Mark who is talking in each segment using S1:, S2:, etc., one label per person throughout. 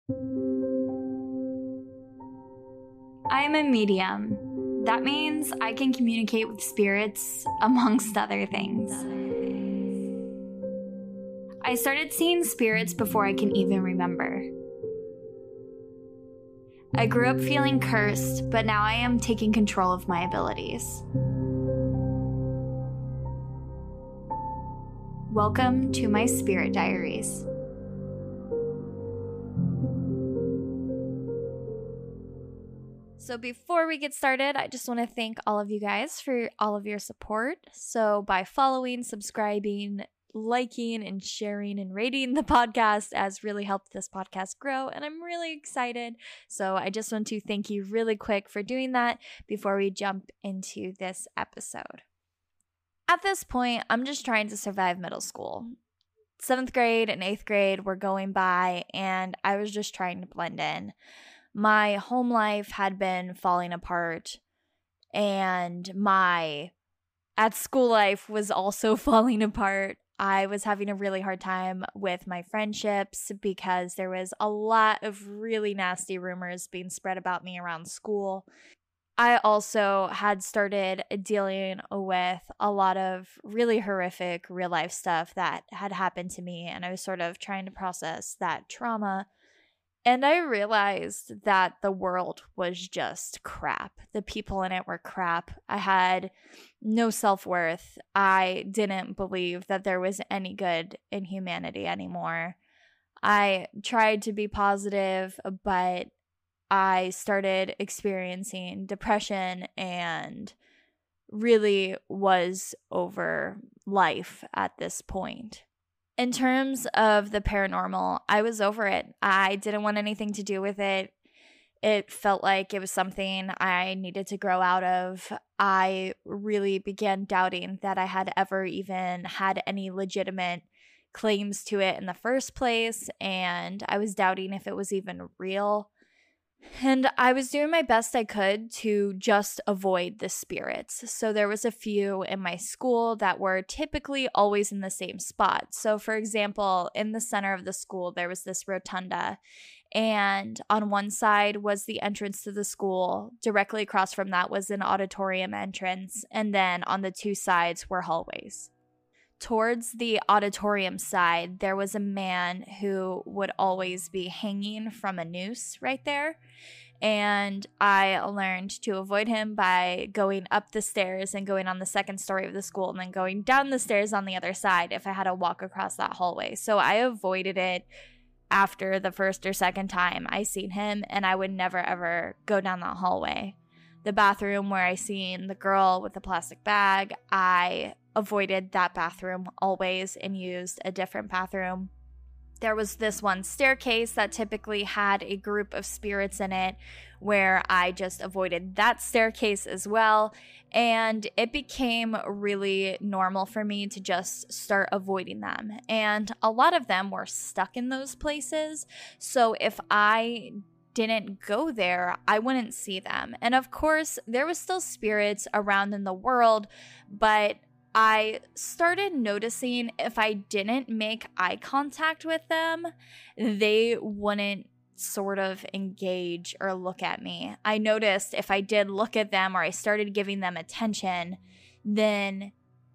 S1: I'm a medium. That means I can communicate with spirits, amongst other things. I started seeing spirits before I can even remember. I grew up feeling cursed, but now I am taking control of my abilities. Welcome to my spirit diaries. So before we get started, I just want to thank all of you guys for all of your support. So by following, subscribing, liking, and sharing and rating the podcast has really helped this podcast grow, and I'm really excited. So I just want to thank you really quick for doing that before we jump into this episode. At this point, I'm just trying to survive middle school. 7th grade and 8th grade were going by, and I was just trying to blend in. My home life had been falling apart, and my at-school life was also falling apart. I was having a really hard time with my friendships because there was a lot of really nasty rumors being spread about me around school. I also had started dealing with a lot of really horrific real-life stuff that had happened to me, and I was sort of trying to process that trauma. And I realized that the world was just crap. The people in it were crap. I had no self-worth. I didn't believe that there was any good in humanity anymore. I tried to be positive, but I started experiencing depression and really was over life at this point. In terms of the paranormal, I was over it. I didn't want anything to do with it. It felt like it was something I needed to grow out of. I really began doubting that I had ever even had any legitimate claims to it in the first place, and I was doubting if it was even real. And I was doing my best I could to just avoid the spirits. So there was a few in my school that were typically always in the same spot. So for example, in the center of the school, there was this rotunda. And on one side was the entrance to the school. Directly across from that was an auditorium entrance. And then on the two sides were hallways. Towards the auditorium side, there was a man who would always be hanging from a noose right there. And I learned to avoid him by going up the stairs and going on the second story of the school and then going down the stairs on the other side if I had to walk across that hallway. So I avoided it after the first or second time I seen him, and I would never ever go down that hallway. The bathroom where I seen the girl with the plastic bag, I avoided that bathroom always and used a different bathroom. There was this one staircase that typically had a group of spirits in it where I just avoided that staircase as well. And it became really normal for me to just start avoiding them. And a lot of them were stuck in those places. So if I didn't go there, I wouldn't see them. And of course, there was still spirits around in the world, but I started noticing if I didn't make eye contact with them, they wouldn't sort of engage or look at me. I noticed if I did look at them or I started giving them attention, then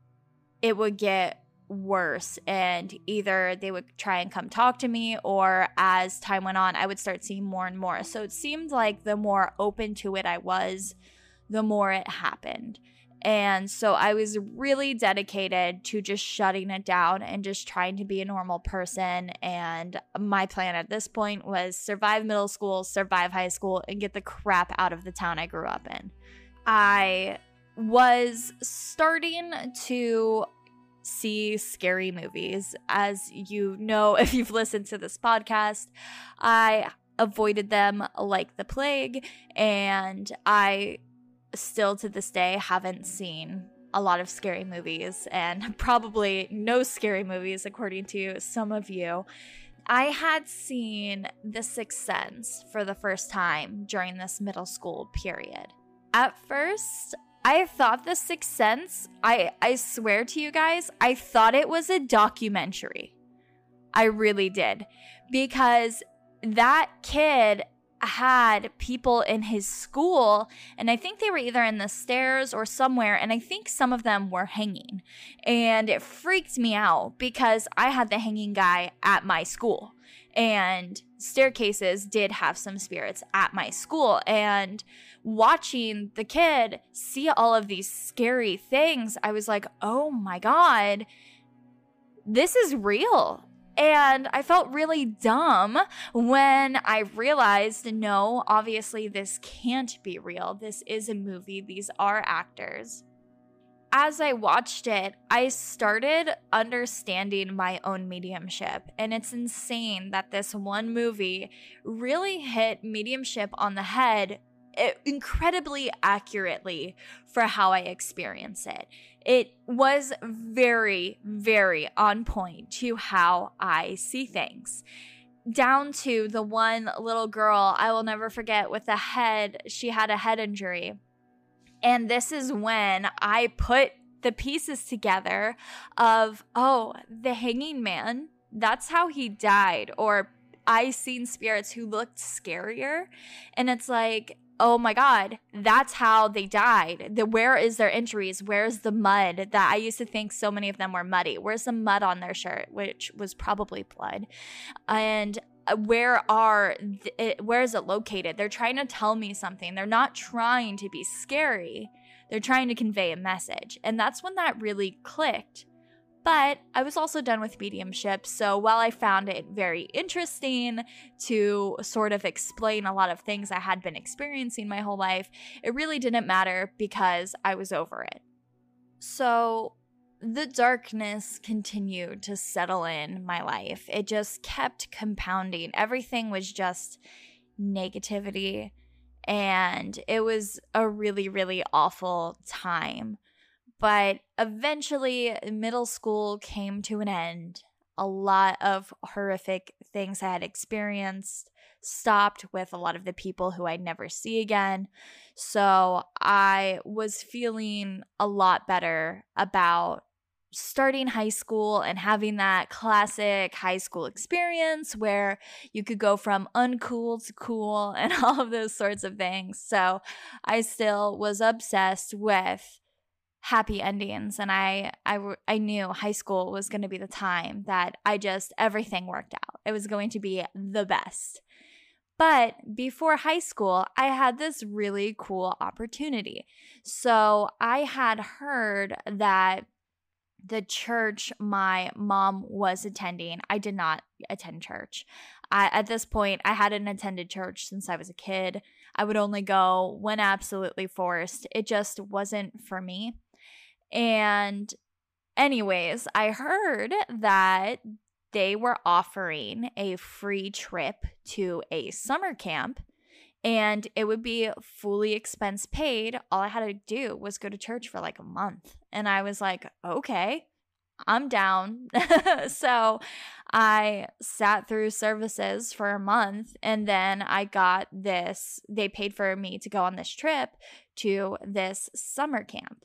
S1: it would get worse, and either they would try and come talk to me, or as time went on, I would start seeing more and more. So it seemed like the more open to it I was, the more it happened. And so I was really dedicated to just shutting it down and just trying to be a normal person. And my plan at this point was survive middle school, survive high school, and get the crap out of the town I grew up in. I was starting to see scary movies. As you know, if you've listened to this podcast, I avoided them like the plague, and I still to this day haven't seen a lot of scary movies, and probably no scary movies according to some of you. I had seen The Sixth Sense for the first time during this middle school period. At first, I thought The Sixth Sense, I swear to you guys, I thought it was a documentary. I really did. Because that kid had people in his school, and I think they were either in the stairs or somewhere, and I think some of them were hanging. And it freaked me out because I had the hanging guy at my school, and staircases did have some spirits at my school. And watching the kid see all of these scary things, I was like, oh my God, this is real. And I felt really dumb when I realized, no, obviously this can't be real. This is a movie. These are actors. As I watched it, I started understanding my own mediumship. And it's insane that this one movie really hit mediumship on the head incredibly accurately for how I experience it. It was very, very on point to how I see things. Down to the one little girl I will never forget with the head, she had a head injury. And this is when I put the pieces together of, oh, the hanging man, that's how he died. Or I seen spirits who looked scarier. And it's like, oh my God, that's how they died. Where is their injuries? Where's the mud? That I used to think so many of them were muddy. Where's the mud on their shirt, which was probably blood? And where is it located? They're trying to tell me something. They're not trying to be scary. They're trying to convey a message. And that's when that really clicked. But I was also done with mediumship, so while I found it very interesting to sort of explain a lot of things I had been experiencing my whole life, it really didn't matter because I was over it. So the darkness continued to settle in my life. It just kept compounding. Everything was just negativity, and it was a really, really awful time. But eventually, middle school came to an end. A lot of horrific things I had experienced stopped with a lot of the people who I'd never see again. So I was feeling a lot better about starting high school and having that classic high school experience where you could go from uncool to cool and all of those sorts of things. So I still was obsessed with happy endings, and I knew high school was going to be the time that everything worked out. It was going to be the best. But before high school, I had this really cool opportunity. So I had heard that the church my mom was attending, I did not attend church. At this point, I hadn't attended church since I was a kid. I would only go when absolutely forced. It just wasn't for me. And anyways, I heard that they were offering a free trip to a summer camp, and it would be fully expense paid. All I had to do was go to church for like a month. And I was like, okay, I'm down. So I sat through services for a month, and then I got this. They paid for me to go on this trip to this summer camp.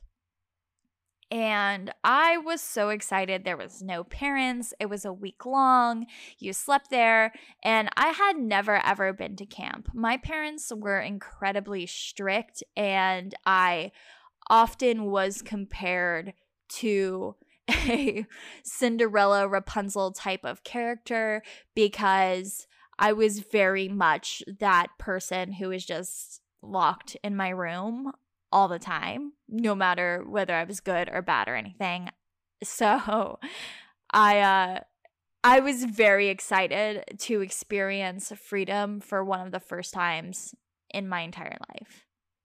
S1: And I was so excited. There was no parents. It was a week long. You slept there. And I had never, ever been to camp. My parents were incredibly strict, and I often was compared to a Cinderella Rapunzel type of character because I was very much that person who was just locked in my room all the time, no matter whether I was good or bad or anything. So I was very excited to experience freedom for one of the first times in my entire life.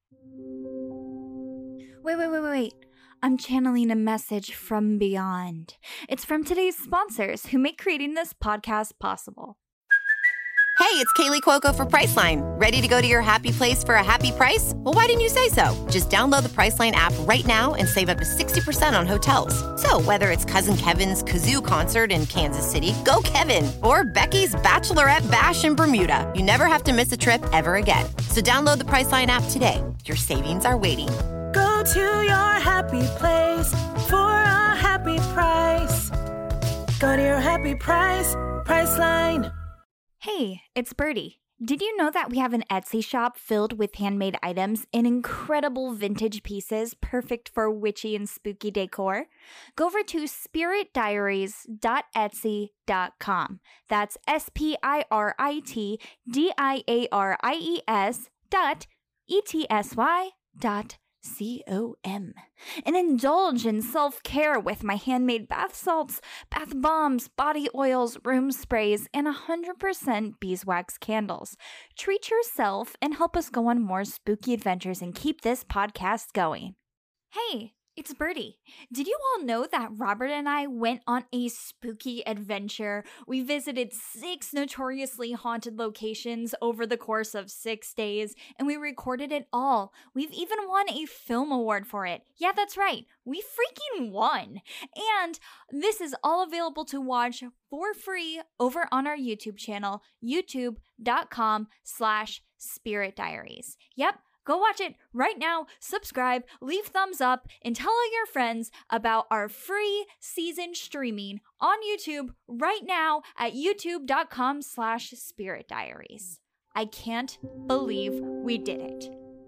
S1: Wait. I'm channeling a message from beyond. It's from today's sponsors who make creating this podcast possible.
S2: Hey, it's Kaylee Cuoco for Priceline. Ready to go to your happy place for a happy price? Well, why didn't you say so? Just download the Priceline app right now and save up to 60% on hotels. So whether it's Cousin Kevin's Kazoo Concert in Kansas City, go Kevin, or Becky's Bachelorette Bash in Bermuda, you never have to miss a trip ever again. So download the Priceline app today. Your savings are waiting.
S3: Go to your happy place for a happy price. Go to your happy price, Priceline.
S4: Hey, it's Birdie. Did you know that we have an Etsy shop filled with handmade items and incredible vintage pieces perfect for witchy and spooky decor? Go over to spiritdiaries.etsy.com. That's spiritdiaries.etsy.com. And indulge in self-care with my handmade bath salts, bath bombs, body oils, room sprays, and 100% beeswax candles. Treat yourself and help us go on more spooky adventures and keep this podcast going. Hey, it's Birdie. Did you all know that Robert and I went on a spooky adventure? We visited 6 notoriously haunted locations over the course of 6 days, and we recorded it all. We've even won a film award for it. Yeah, that's right. We freaking won. And this is all available to watch for free over on our YouTube channel, youtube.com/spiritdiaries. Yep. Go watch it right now, subscribe, leave thumbs up, and tell all your friends about our free season streaming on YouTube right now at youtube.com/spiritdiaries. I can't believe we did it.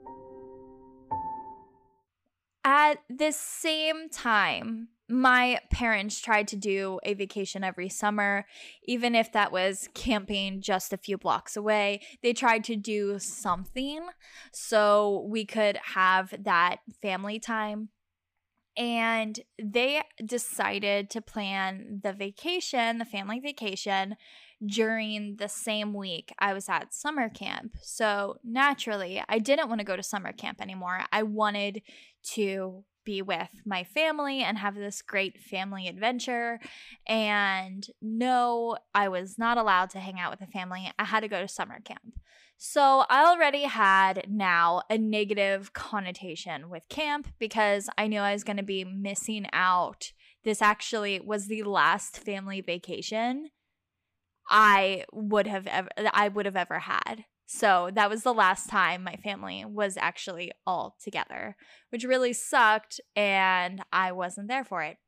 S1: At the same time, my parents tried to do a vacation every summer, even if that was camping just a few blocks away. They tried to do something so we could have that family time. And they decided to plan the vacation, the family vacation, during the same week I was at summer camp. So naturally, I didn't want to go to summer camp anymore. I wanted to be with my family and have this great family adventure. And no, I was not allowed to hang out with the family. I had to go to summer camp. So I already had now a negative connotation with camp because I knew I was going to be missing out. This actually was the last family vacation I would have ever had. So that was the last time my family was actually all together, which really sucked, and I wasn't there for it.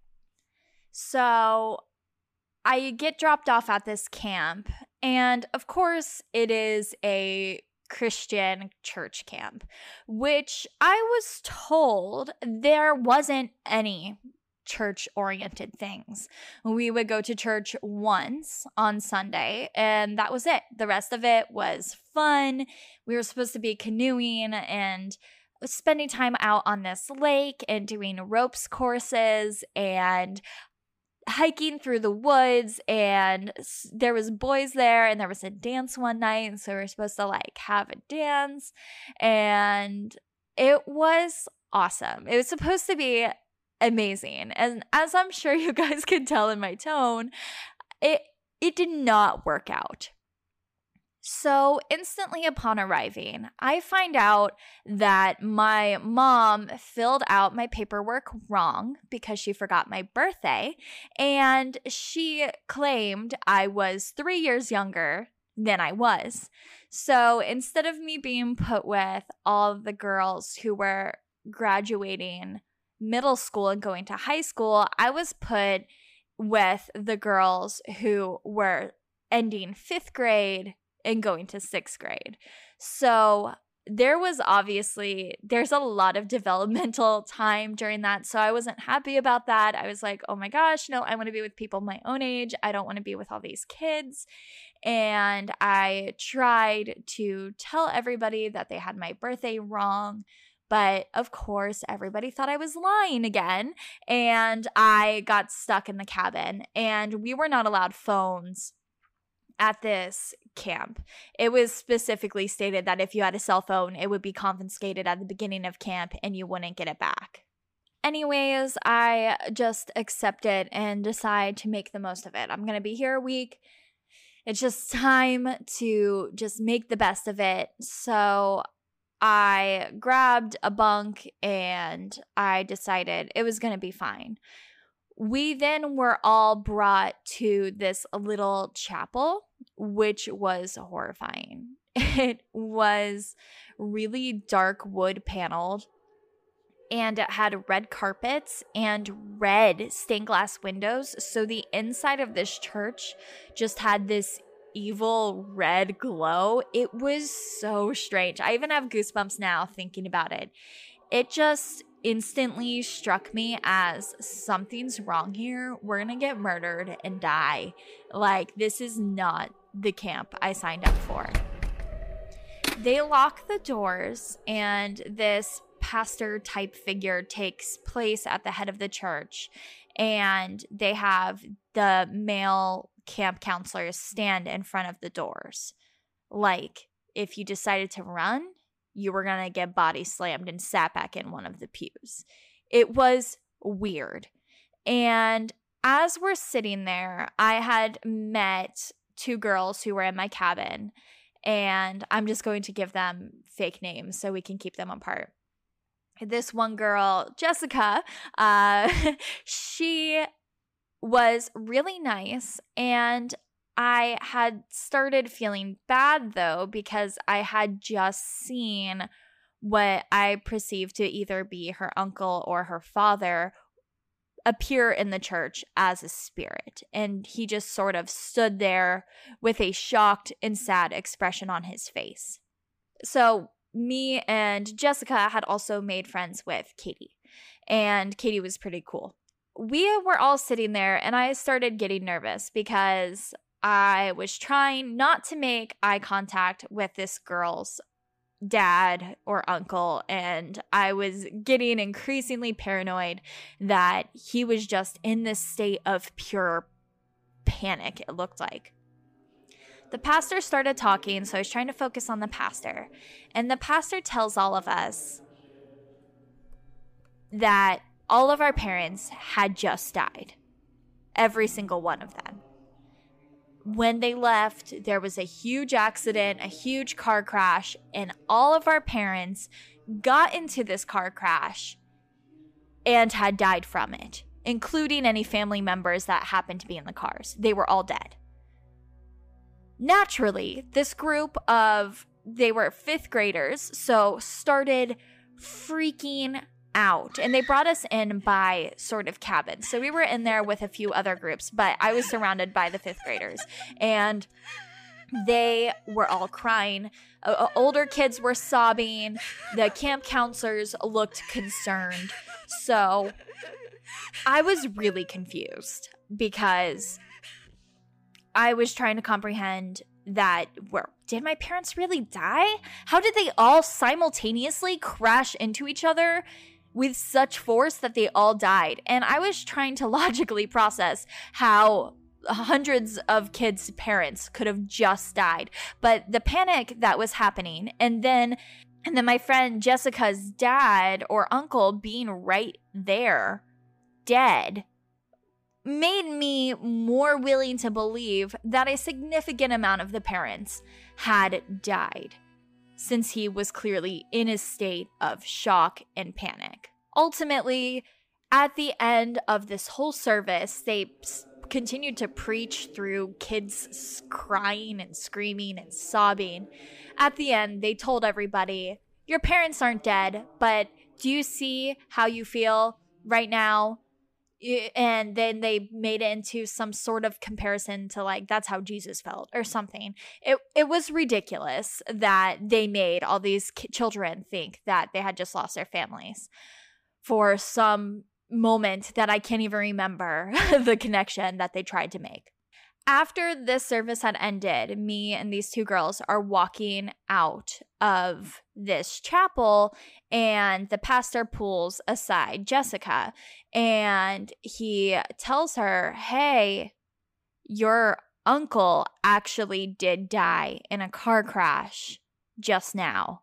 S1: So I get dropped off at this camp, and of course it is a Christian church camp, which I was told there wasn't any church-oriented things. We would go to church once on Sunday, and that was it. The rest of it was fun. We were supposed to be canoeing and spending time out on this lake and doing ropes courses and hiking through the woods, and there was boys there, and there was a dance one night, so we were supposed to have a dance, and it was awesome. It was supposed to be amazing. And as I'm sure you guys can tell in my tone, it did not work out. So instantly upon arriving, I find out that my mom filled out my paperwork wrong because she forgot my birthday, and she claimed I was 3 years younger than I was. So instead of me being put with all of the girls who were graduating middle school and going to high school, I was put with the girls who were ending 5th grade and going to 6th grade. So there's a lot of developmental time during that. So I wasn't happy about that. I was like, oh my gosh, no, I want to be with people my own age. I don't want to be with all these kids. And I tried to tell everybody that they had my birthday wrong. But of course, everybody thought I was lying again, and I got stuck in the cabin, and we were not allowed phones at this camp. It was specifically stated that if you had a cell phone, it would be confiscated at the beginning of camp and you wouldn't get it back. Anyways, I just accept it and decide to make the most of it. I'm going to be here a week. It's just time to just make the best of it. So I grabbed a bunk and I decided it was going to be fine. We then were all brought to this little chapel, which was horrifying. It was really dark wood paneled, and it had red carpets and red stained glass windows. So the inside of this church just had this evil red glow. It was so strange. I even have goosebumps now thinking about it. It just instantly struck me as something's wrong here. We're gonna get murdered and die. Like, this is not the camp I signed up for. They lock the doors, and this pastor type figure takes place at the head of the church, and they have the male camp counselors stand in front of the doors. Like, if you decided to run, you were going to get body slammed and sat back in one of the pews. It was weird. And as we're sitting there, I had met 2 girls who were in my cabin, and I'm just going to give them fake names so we can keep them apart. This one girl, Jessica, she was really nice, and I had started feeling bad, though, because I had just seen what I perceived to either be her uncle or her father appear in the church as a spirit. And he just sort of stood there with a shocked and sad expression on his face. So me and Jessica had also made friends with Katie, and Katie was pretty cool. We were all sitting there, and I started getting nervous because I was trying not to make eye contact with this girl's dad or uncle, and I was getting increasingly paranoid that he was just in this state of pure panic, it looked like. The pastor started talking, so I was trying to focus on the pastor, and the pastor tells all of us that all of our parents had just died. Every single one of them. When they left, there was a huge accident, a huge car crash, and all of our parents got into this car crash and had died from it, including any family members that happened to be in the cars. They were all dead. Naturally, this group of, they were 5th graders, so started freaking out, and they brought us in by sort of cabins. So we were in there with a few other groups, but I was surrounded by the 5th graders, and they were all crying. Older kids were sobbing. The camp counselors looked concerned. So I was really confused because I was trying to comprehend that, did my parents really die? How did they all simultaneously crash into each other with such force that they all died? And I was trying to logically process how hundreds of kids' parents could have just died. But the panic that was happening, and then my friend Jessica's dad or uncle being right there, dead, made me more willing to believe that a significant amount of the parents had died, since he was clearly in a state of shock and panic. Ultimately, at the end of this whole service, they continued to preach through kids crying and screaming and sobbing. At the end, they told everybody, your parents aren't dead, but do you see how you feel right now? And then they made it into some sort of comparison to, like, that's how Jesus felt or something. It was ridiculous that they made all these children think that they had just lost their families for some moment that I can't even remember the connection that they tried to make. After this service had ended, me and these 2 girls are walking out of this chapel, and the pastor pulls aside Jessica, and he tells her, hey, your uncle actually did die in a car crash just now.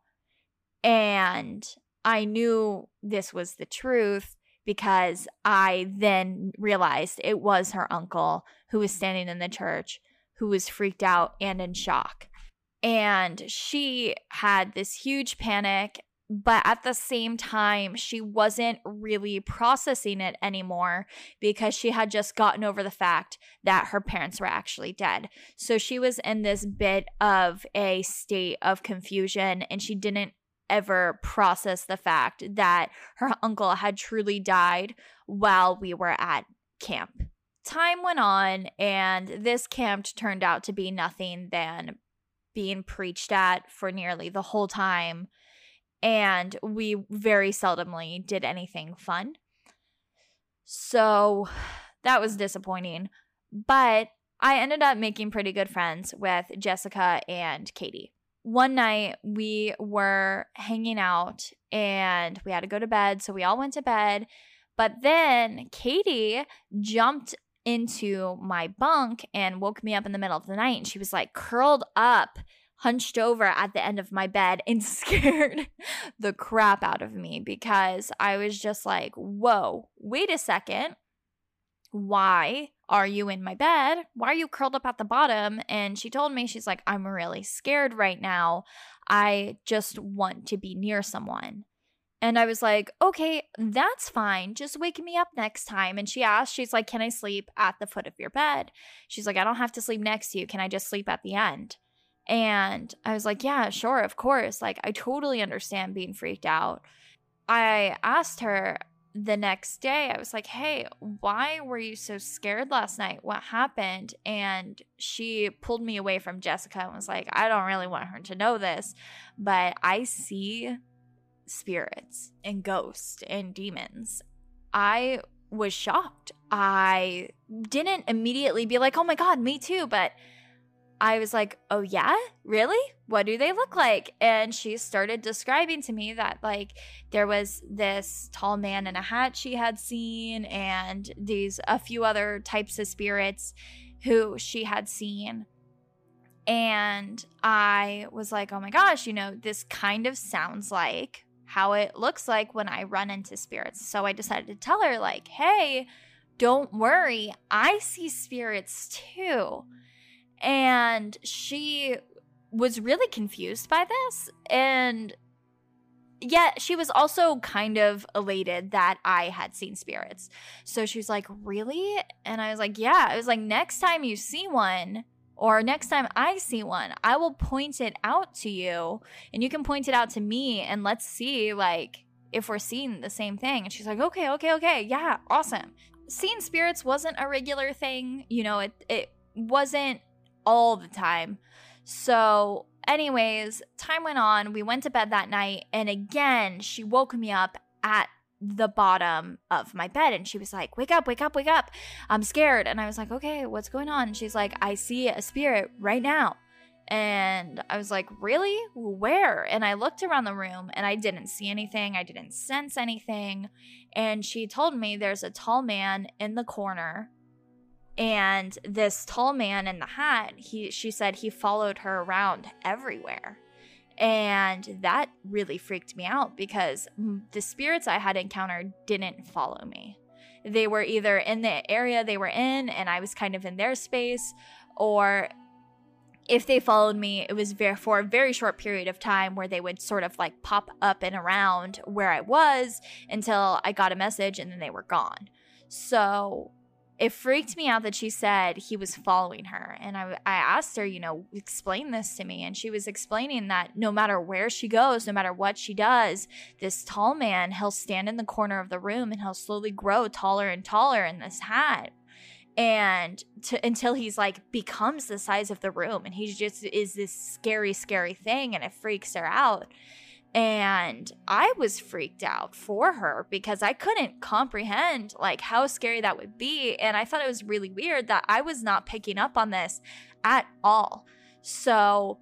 S1: And I knew this was the truth because I then realized it was her uncle who was standing in the church, who was freaked out and in shock. And she had this huge panic, but at the same time, she wasn't really processing it anymore because she had just gotten over the fact that her parents were actually dead. So she was in this bit of a state of confusion, and she didn't ever process the fact that her uncle had truly died while we were at camp time went on, and this camp turned out to be nothing than being preached at for nearly the whole time. And we very seldomly did anything fun. So that was disappointing. But I ended up making pretty good friends with Jessica and Katie. One night we were hanging out and we had to go to bed. So we all went to bed. But then Katie jumped into my bunk and woke me up in the middle of the night. And she was like curled up, hunched over at the end of my bed, and scared the crap out of me because I was just like, whoa, wait a second. Why are you in my bed? Why are you curled up at the bottom? And she told me, she's like, I'm really scared right now. I just want to be near someone. And I was like, okay, that's fine. Just wake me up next time. And she asked, she's like, can I sleep at the foot of your bed? She's like, I don't have to sleep next to you. Can I just sleep at the end? And I was like, yeah, sure, of course. Like, I totally understand being freaked out. I asked her the next day, I was like, hey, why were you so scared last night? What happened? And she pulled me away from Jessica and was like, I don't really want her to know this, but I see spirits and ghosts and demons. I was shocked. I didn't immediately be like, oh my God, me too. But I was like, oh yeah, really? What do they look like? And she started describing to me that like there was this tall man in a hat she had seen, and a few other types of spirits who she had seen. And I was like, oh my gosh, this kind of sounds like how it looks like when I run into spirits. So I decided to tell her like, hey, don't worry, I see spirits too. And she was really confused by this. And yet she was also kind of elated that I had seen spirits. So she was like, really? And I was like, yeah. I was like, next time you see one, or next time I see one, I will point it out to you and you can point it out to me, and let's see like if we're seeing the same thing. And she's like, okay. Yeah, awesome. Seeing spirits wasn't a regular thing. It wasn't all the time. So anyways, time went on. We went to bed that night, and again, she woke me up at the bottom of my bed, and she was like, wake up, I'm scared. And I was like, okay, what's going on? And she's like, I see a spirit right now. And I was like, really? Where? And I looked around the room and I didn't see anything. I didn't sense anything. And she told me there's a tall man in the corner. And this tall man in the hat, she said he followed her around everywhere. And that really freaked me out because the spirits I had encountered didn't follow me. They were either in the area they were in and I was kind of in their space, or if they followed me, it was for a very short period of time where they would sort of like pop up and around where I was until I got a message and then they were gone. So it freaked me out that she said he was following her. And I asked her, explain this to me. And she was explaining that no matter where she goes, no matter what she does, this tall man, he'll stand in the corner of the room and he'll slowly grow taller and taller in this hat. And until he's like becomes the size of the room. And he just is this scary, scary thing. And it freaks her out. And I was freaked out for her because I couldn't comprehend like how scary that would be. And I thought it was really weird that I was not picking up on this at all. So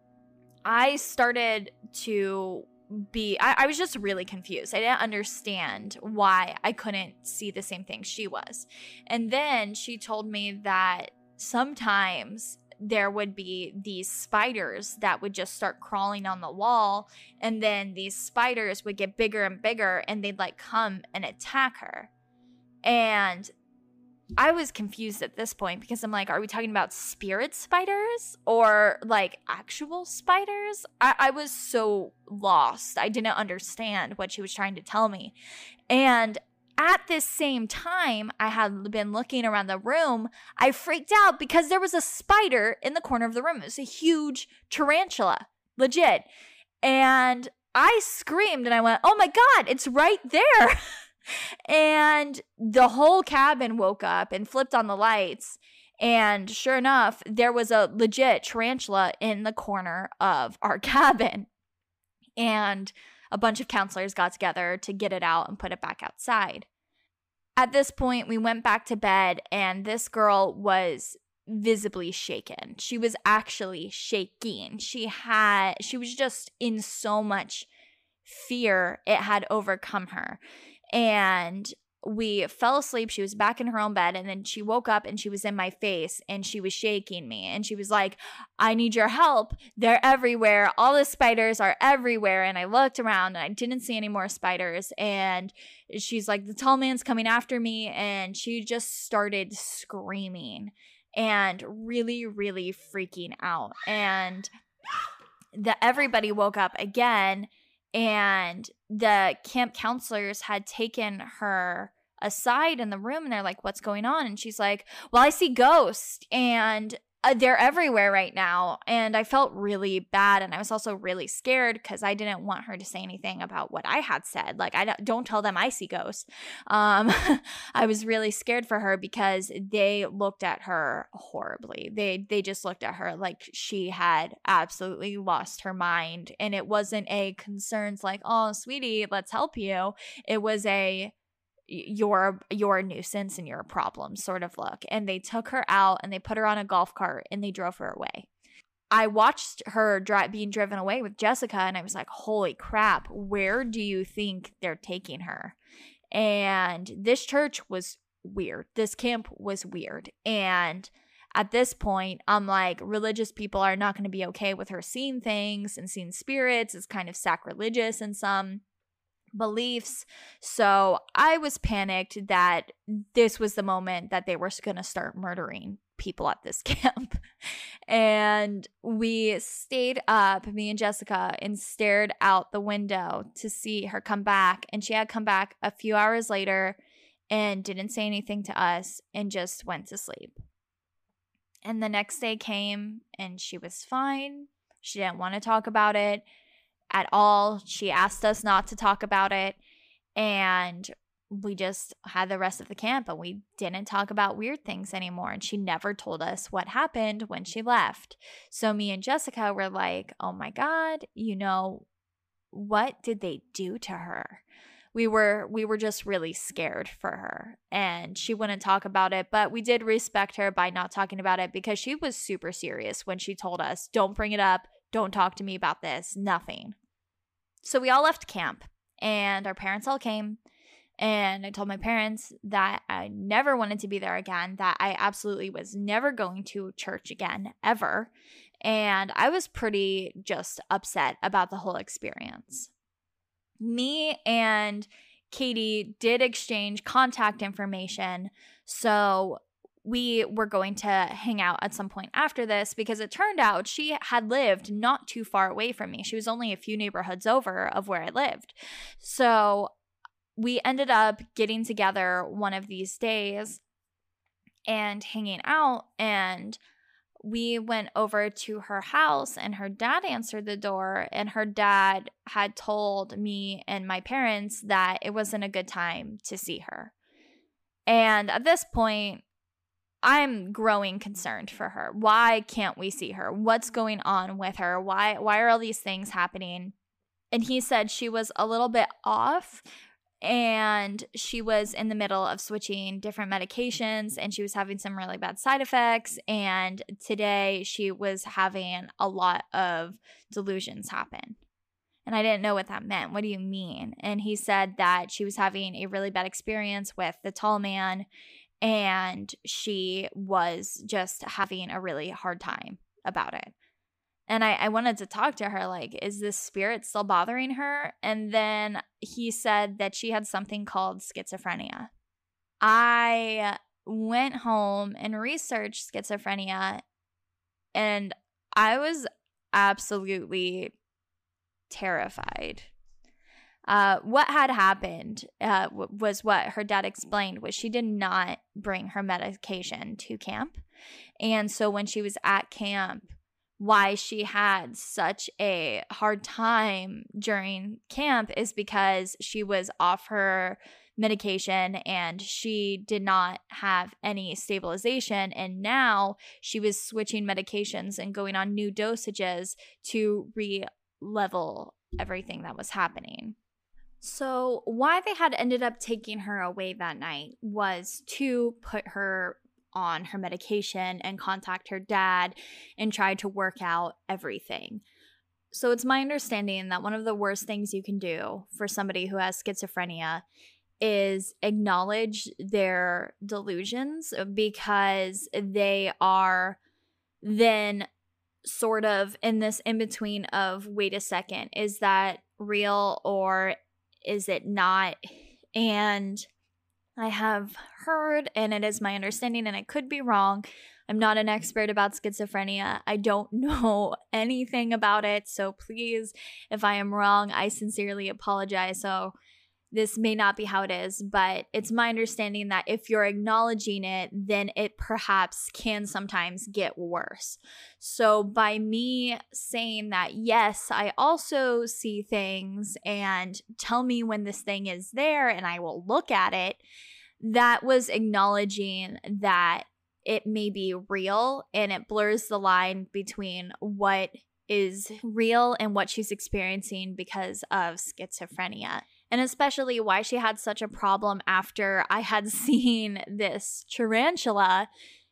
S1: I started to I was just really confused. I didn't understand why I couldn't see the same thing she was. And then she told me that sometimes there would be these spiders that would just start crawling on the wall, and then these spiders would get bigger and bigger and they'd like come and attack her. And I was confused at this point because I'm like, are we talking about spirit spiders or like actual spiders? I was so lost. I didn't understand what she was trying to tell me. And at this same time, I had been looking around the room. I freaked out because there was a spider in the corner of the room. It was a huge tarantula, legit. And I screamed and I went, oh my God, it's right there.
S4: And the whole cabin woke up and flipped on the lights. And sure enough, there was a legit tarantula in the corner of our cabin. And a bunch of counselors got together to get it out and put it back outside. At this point, we went back to bed, and this girl was visibly shaken. She was actually shaking. She was just in so much fear. It had overcome her. And we fell asleep. She was back in her own bed, and then she woke up and she was in my face and she was shaking me. And she was like, I need your help. They're everywhere. All the spiders are everywhere. And I looked around and I didn't see any more spiders. And she's like, the tall man's coming after me. And she just started screaming and really, really freaking out. And everybody woke up again. And the camp counselors had taken her aside in the room, and they're like, what's going on? And she's like, well, I see ghosts, and they're everywhere right now. And I felt really bad. And I was also really scared because I didn't want her to say anything about what I had said. Like, don't tell them I see ghosts. I was really scared for her because they looked at her horribly. They just looked at her like she had absolutely lost her mind. And it wasn't a concerns like, oh, sweetie, let's help you. It was a you're a nuisance and you're a problem sort of look. And they took her out and they put her on a golf cart and they drove her away. I watched her being driven away with Jessica, and I was like, holy crap, where do you think they're taking her? And this church was weird. This camp was weird. And at this point, I'm like, religious people are not going to be okay with her seeing things and seeing spirits. It's kind of sacrilegious in some beliefs. So I was panicked that this was the moment that they were going to start murdering people at this camp. And we stayed up, me and Jessica, and stared out the window to see her come back. And she had come back a few hours later and didn't say anything to us and just went to sleep. And the next day came and she was fine. She didn't want to talk about it at all. She asked us not to talk about it, and we just had the rest of the camp, and we didn't talk about weird things anymore. And she never told us what happened when she left. So me and Jessica were like, oh my God, what did they do to her? We were just really scared for her, and she wouldn't talk about it, but we did respect her by not talking about it because she was super serious when she told us, don't bring it up. Don't talk to me about this. Nothing. So we all left camp, and our parents all came, and I told my parents that I never wanted to be there again, that I absolutely was never going to church again, ever. And I was pretty just upset about the whole experience. Me and Katie did exchange contact information, so we were going to hang out at some point after this because it turned out she had lived not too far away from me. She was only a few neighborhoods over of where I lived. So we ended up getting together one of these days and hanging out, and we went over to her house, and her dad answered the door, and her dad had told me and my parents that it wasn't a good time to see her. And at this point, I'm growing concerned for her. Why can't we see her? What's going on with her? Why are all these things happening? And he said she was a little bit off, and she was in the middle of switching different medications, and she was having some really bad side effects. And today she was having a lot of delusions happen. And I didn't know what that meant. What do you mean? And he said that she was having a really bad experience with the tall man, and she was just having a really hard time about it. And I wanted to talk to her, like, is this spirit still bothering her? And then he said that she had something called schizophrenia. I went home and researched schizophrenia, and I was absolutely terrified. What had happened was what her dad explained was she did not bring her medication to camp. And so when she was at camp, why she had such a hard time during camp is because she was off her
S1: medication and she did not have any stabilization. And now she was switching medications and going on new dosages to re-level everything that was happening. So why they had ended up taking her away that night was to put her on her medication and contact her dad and try to work out everything. So it's my understanding that one of the worst things you can do for somebody who has schizophrenia is acknowledge their delusions, because they are then sort of in this in-between of, wait a second, is that real or is it not? And I have heard, and it is my understanding, and I could be wrong, I'm not an expert about schizophrenia. I don't know anything about it. So please, if I am wrong, I sincerely apologize. So this may not be how it is, but it's my understanding that if you're acknowledging it, then it perhaps can sometimes get worse. So by me saying that, yes, I also see things and tell me when this thing is there and I will look at it, that was acknowledging that it may be real, and it blurs the line between what is real and what she's experiencing because of schizophrenia. And especially why she had such a problem after I had seen this tarantula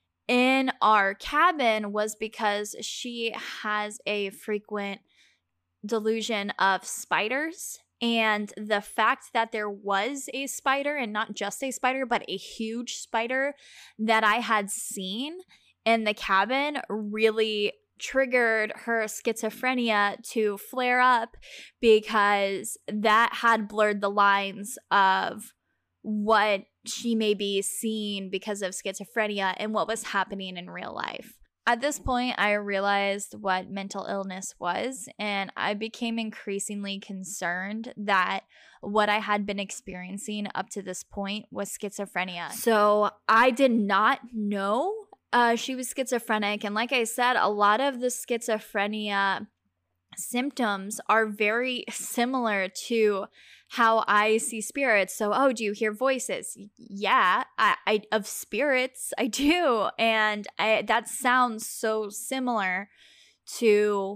S1: in our cabin was because she has a frequent delusion of spiders. And the fact that there was a spider, and not just a spider, but a huge spider that I had seen in the cabin really triggered her schizophrenia to flare up, because that had blurred the lines of what she may be seeing because of schizophrenia and what was happening in real life. At this point, I realized what mental illness was, and I became increasingly concerned that what I had been experiencing up to this point was schizophrenia. So I did not know she was schizophrenic. And like I said, a lot of the schizophrenia symptoms are very similar to how I see spirits. So, oh, do you hear voices? Yeah, I of spirits, I do. And that sounds so similar to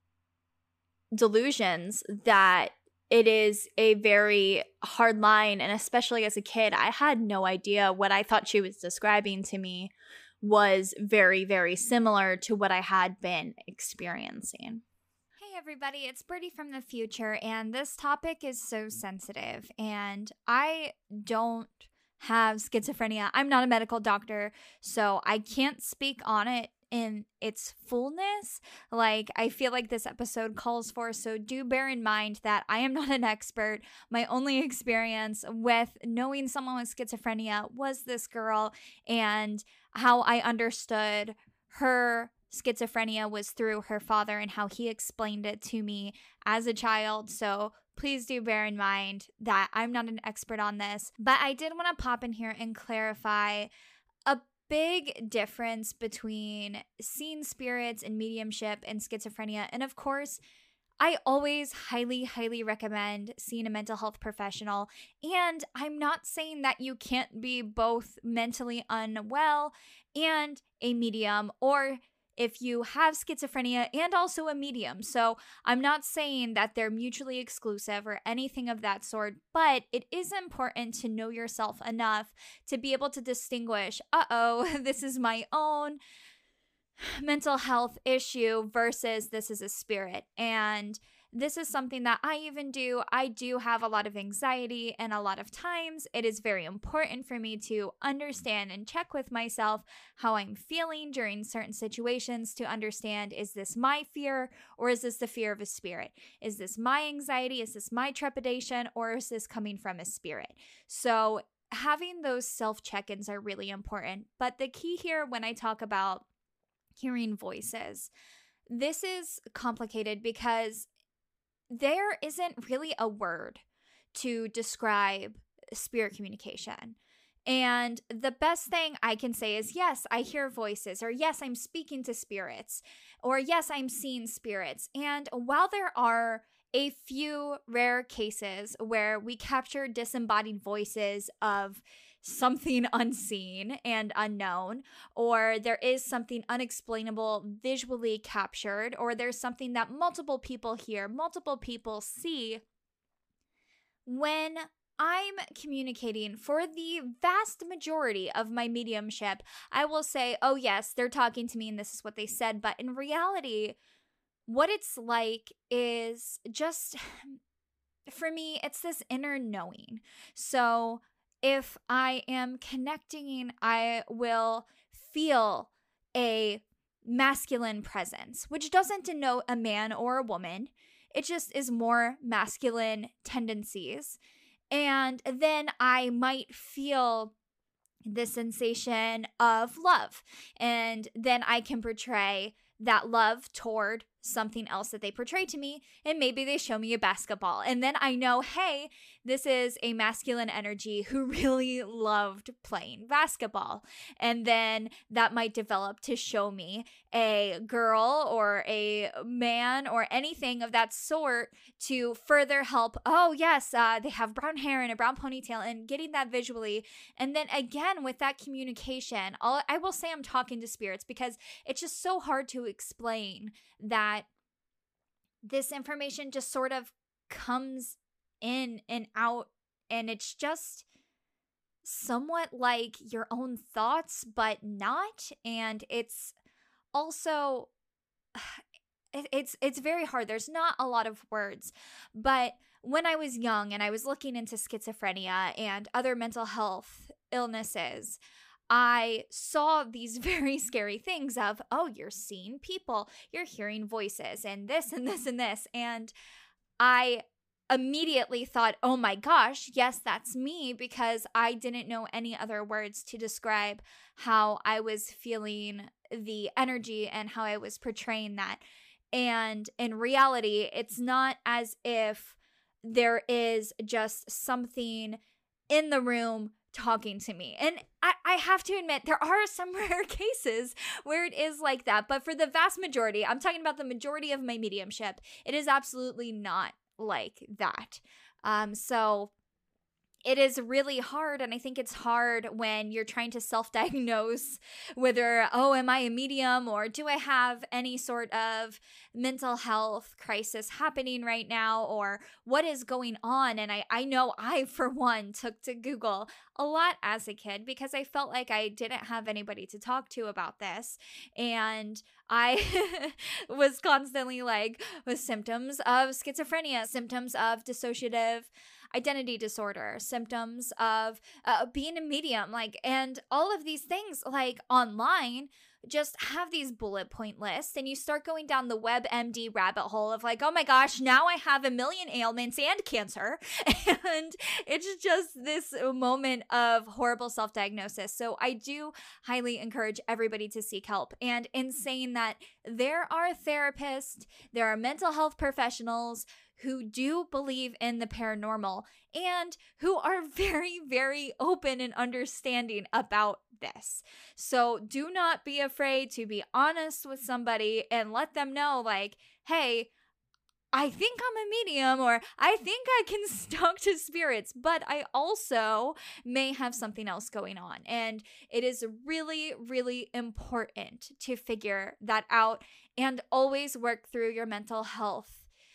S1: delusions that it is a very hard line. And especially as a kid, I had no idea what I thought she was describing to me was very, very similar to what I had been experiencing.
S4: Hey everybody, it's Birdie from the future, and this topic is so sensitive, and I don't have schizophrenia. I'm not a medical doctor, so I can't speak on it in its fullness like I feel like this episode calls for. So do bear in mind that I am not an expert. My only experience with knowing someone with schizophrenia was this girl, and how I understood her schizophrenia was through her father and how he explained it to me as a child. So please do bear in mind that I'm not an expert on this, but I did want to pop in here and clarify a big difference between seeing spirits and mediumship and schizophrenia. And of course, I always highly, highly recommend seeing a mental health professional. And I'm not saying that you can't be both mentally unwell and a medium, or if you have schizophrenia and also a medium. So I'm not saying that they're mutually exclusive or anything of that sort, but it is important to know yourself enough to be able to distinguish, this is my own mental health issue versus this is a spirit. And this is something that I even do. I do have a lot of anxiety, and a lot of times it is very important for me to understand and check with myself how I'm feeling during certain situations to understand, is this my fear or is this the fear of a spirit? Is this my anxiety? Is this my trepidation, or is this coming from a spirit? So having those self-check-ins are really important. But the key here when I talk about hearing voices, this is complicated because there isn't really a word to describe spirit communication. And the best thing I can say is, yes, I hear voices, or yes, I'm speaking to spirits, or yes, I'm seeing spirits. And while there are
S1: a few rare cases where we capture disembodied voices of something unseen and unknown, or there is something unexplainable visually captured, or there's something that multiple people hear, multiple people see. When I'm communicating, for the vast majority of my mediumship, I will say, oh yes, they're talking to me and this is what they said. But in reality, what it's like is just, for me, it's this inner knowing. So if I am connecting, I will feel a masculine presence, which doesn't denote a man or a woman. It just is more masculine tendencies. And then I might feel the sensation of love. And then I can portray that love toward something else that they portray to me, and maybe they show me a basketball, and then I know, hey, this is a masculine energy who really loved playing basketball. And then that might develop to show me a girl or a man or anything of that sort to further help. Oh yes, they have brown hair and a brown ponytail, and getting that visually. And then again, with that communication, I will say I'm talking to spirits, because it's just so hard to explain that this information just sort of comes in and out, and it's just somewhat like your own thoughts, but not. And it's also, it's very hard. There's not a lot of words. But when I was young and I was looking into schizophrenia and other mental health illnesses, I saw these very scary things of, oh, you're seeing people, you're hearing voices, and this and this and this. And I immediately thought, oh my gosh, yes, that's me, because I didn't know any other words to describe how I was feeling the energy and how I was portraying that. And in reality, it's not as if there is just something in the room talking to me. And I have to admit, there are some rare cases where it is like that. But for the vast majority, I'm talking about the majority of my mediumship, it is absolutely not like that. So it is really hard, and I think it's hard when you're trying to self-diagnose whether, oh, am I a medium, or do I have any sort of mental health crisis happening right now, or what is going on? And I know I, for one, took to Google a lot as a kid because I felt like I didn't have anybody to talk to about this. And I was constantly like, with symptoms of schizophrenia, symptoms of dissociative identity disorder, symptoms of being a medium, like, and all of these things, like, online just have these bullet point lists, and you start going down the WebMD rabbit hole of like, oh my gosh, now I have a million ailments and cancer. And it's just this moment of horrible self-diagnosis. So I do highly encourage everybody to seek help. And in saying that, there are therapists, there are mental health professionals who do believe in the paranormal and who are very, very open and understanding about this. So do not be afraid to be honest with somebody and let them know, like, hey, I think I'm a medium, or I think I can talk to spirits, but I also may have something else going on. And it is really, really important to figure that out and always work through your mental health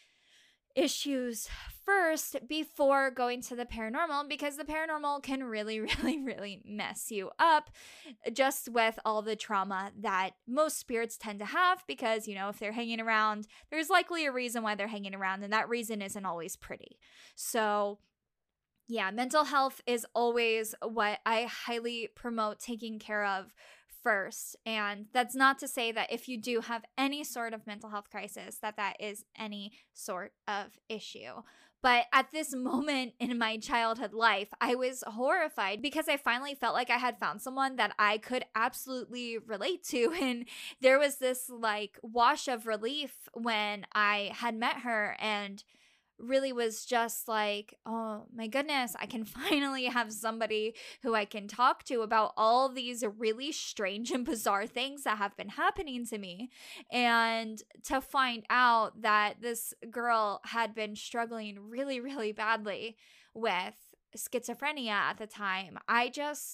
S1: issues first before going to the paranormal, because the paranormal can really, really, really mess you up just with all the trauma that most spirits tend to have, because, you know, if they're hanging around, there's likely a reason why they're hanging around, and that reason isn't always pretty. So yeah, mental health is always what I highly promote taking care of first. And that's not to say that if you do have any sort of mental health crisis, that is any sort of issue. But at this moment in my childhood life, I was horrified because I finally felt like I had found someone that I could absolutely relate to. And there was this like wash of relief when I had met her, and really was just like, oh my goodness, I can finally have somebody who I can talk to about all these really strange and bizarre things that have been happening to me. And to find out that this girl had been struggling really, really badly with schizophrenia at the time, I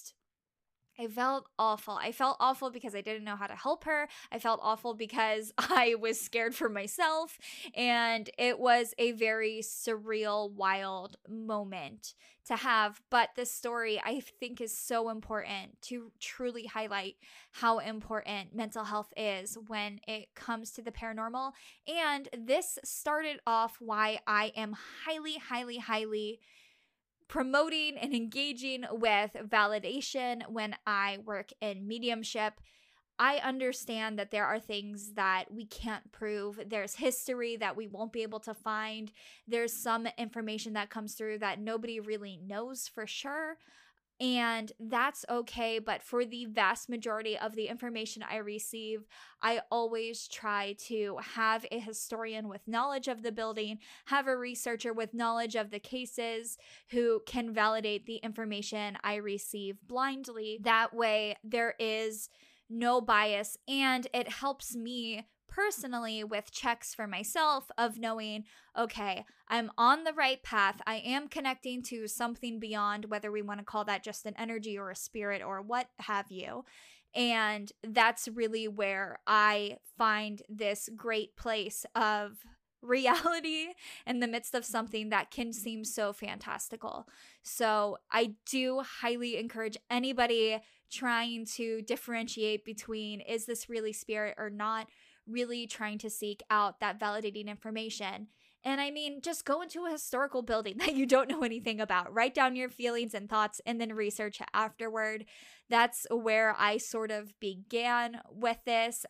S1: felt awful. I felt awful because I didn't know how to help her. I felt awful because I was scared for myself. And it was a very surreal, wild moment to have. But this story, I think, is so important to truly highlight how important mental health is when it comes to the paranormal. And this started off why I am highly, highly, highly promoting and engaging with validation when I work in mediumship. I understand that there are things that we can't prove. There's history that we won't be able to find. There's some information that comes through that nobody really knows for sure. And that's okay. But for the vast majority of the information I receive, I always try to have a historian with knowledge of the building, have a researcher with knowledge of the cases who can validate the information I receive blindly. That way, there is no bias, and it helps me personally with checks for myself of knowing, okay, I'm on the right path. I am connecting to something beyond, whether we want to call that just an energy or a spirit or what have you. And that's really where I find this great place of reality in the midst of something that can seem so fantastical. So I do highly encourage anybody trying to differentiate between, is this really spirit or not, really trying to seek out that validating information. And I mean, just go into a historical building that you don't know anything about. Write down your feelings and thoughts and then research afterward. That's where I sort of began with this.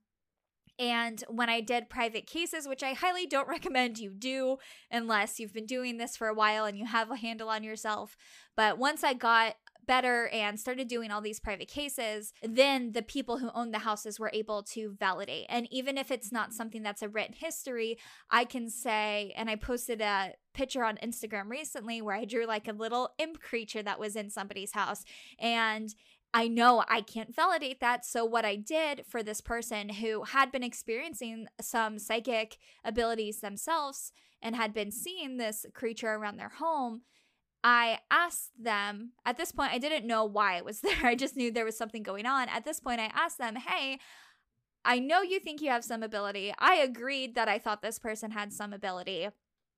S1: And when I did private cases, which I highly don't recommend you do unless you've been doing this for a while and you have a handle on yourself. But once I got better and started doing all these private cases, then the people who owned the houses were able to validate. And even if it's not something that's a written history, I can say, and I posted a picture on Instagram recently where I drew like a little imp creature that was in somebody's house. And I know I can't validate that. So what I did for this person who had been experiencing some psychic abilities themselves and had been seeing this creature around their home, I asked them, at this point, I didn't know why it was there. I just knew there was something going on. At this point, I asked them, hey, I know you think you have some ability. I agreed that I thought this person had some ability.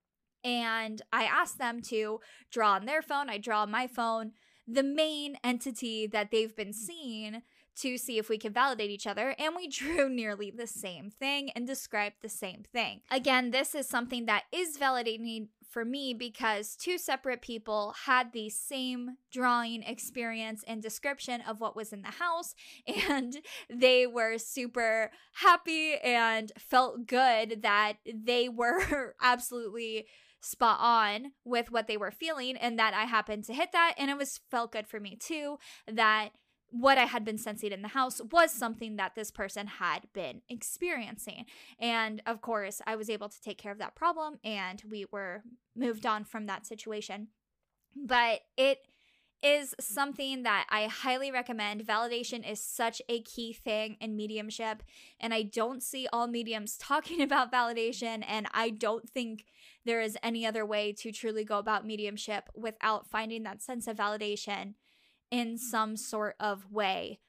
S1: And I asked them to draw on their phone. I draw on my phone the main entity that they've been seeing to see if we could validate each other. And we drew nearly the same thing and described the same thing. Again, this is something that is validating for me because two separate people had the same drawing experience and description of what was in the house, and they were super happy and felt good that they were absolutely spot on with what they were feeling, and that I happened to hit that, and it felt good for me too that what I had been sensing in the house was something that this person had been experiencing. And of course, I was able to take care of that problem and we were moved on from that situation. But it is something that I highly recommend. Validation is such a key thing in mediumship, and I don't see all mediums talking about validation, and I don't think there is any other way to truly go about mediumship without finding that sense of validation in some sort of way.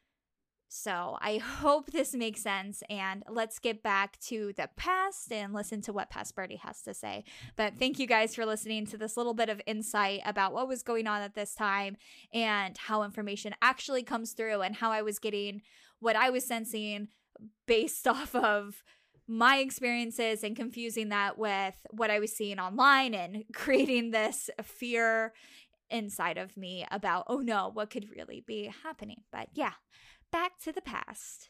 S1: So I hope this makes sense, and let's get back to the past and listen to what Past Birdie has to say. But thank you guys for listening to this little bit of insight about what was going on at this time and how information actually comes through and how I was getting what I was sensing based off of my experiences and confusing that with what I was seeing online and creating this fear inside of me about, oh no, what could really be happening? But yeah, back to the past.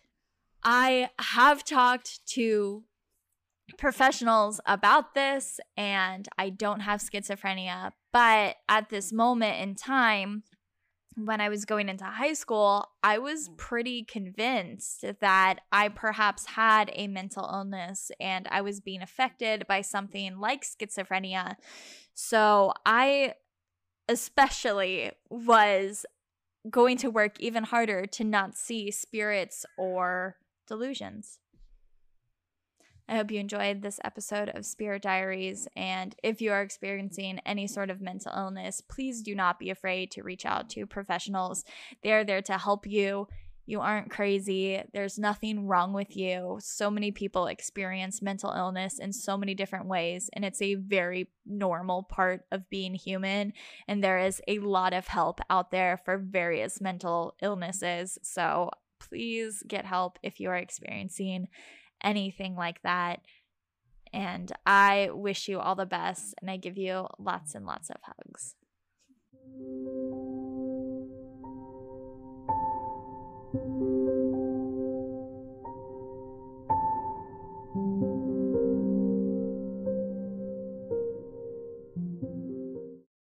S1: I have talked to professionals about this, and I don't have schizophrenia, but at this moment in time, when I was going into high school, I was pretty convinced that I perhaps had a mental illness and I was being affected by something like schizophrenia. So I especially was going to work even harder to not see spirits or delusions. I hope you enjoyed this episode of Spirit Diaries, and if you are experiencing any sort of mental illness, please do not be afraid to reach out to professionals. They're there to help you. You aren't crazy. There's nothing wrong with you. So many people experience mental illness in so many different ways, and it's a very normal part of being human, and there is a lot of help out there for various mental illnesses. So please get help if you are experiencing anything like that. And I wish you all the best, and I give you lots and lots of hugs.